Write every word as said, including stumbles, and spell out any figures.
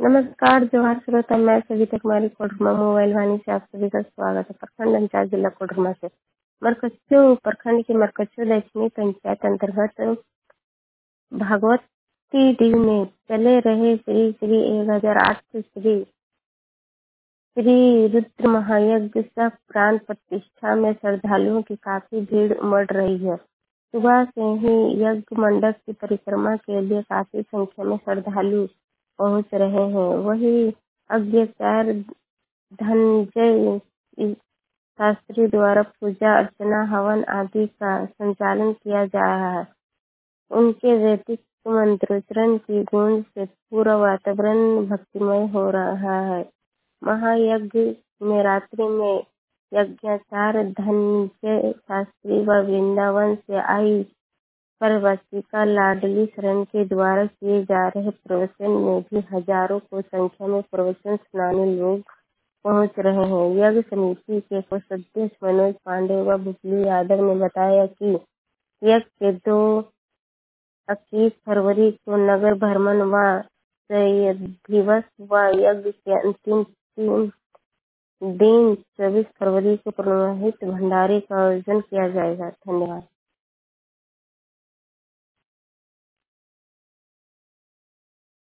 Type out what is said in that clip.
नमस्कार, जोहार श्रोता। मैं सविता कुमारी कोडरमा मोबाइल वाणी से आप सभी का स्वागत है। प्रखंड अंचार जिला कोडरमा से मरकच्चो प्रखंड के मरकच्चो दक्षिणी पंचायत अंतर्गत भागवती डीह में चले रहे श्री श्री एक हजार आठ से श्री श्री रुद्र महायज्ञ सह प्राण प्रतिष्ठा में श्रद्धालुओं की काफी भीड़ उमड़ रही है। सुबह से ही यज्ञ मंडप की परिक्रमा के लिए काफी संख्या में श्रद्धालु पहुंच रहे हैं। वही अज्ञाचार धनंजय शास्त्री द्वारा पूजा अर्चना हवन आदि का संचालन किया जा रहा है। उनके वैदिक मंत्रोच्चारण की गूंज से पूरा वातावरण भक्तिमय हो रहा है। महायज्ञ में रात्रि में यज्ञाचार्य धनंजय शास्त्री व वृंदावन से आई परवशिका लाडली शरण के द्वारा किए जा रहे प्रवचन में भी हजारों को संख्या में प्रवचन सुनाने लोग पहुंच रहे हैं। यज्ञ समिति के कोषाध्यक्ष मनोज पांडे व बुबली यादव ने बताया कि यज्ञ के दो इक्कीस फरवरी को नगर भ्रमण व दिवस व यज्ञ के अंतिम तीन दिन चौबीस फरवरी को पुरोहित भंडारे का आयोजन किया जाएगा। धन्यवाद।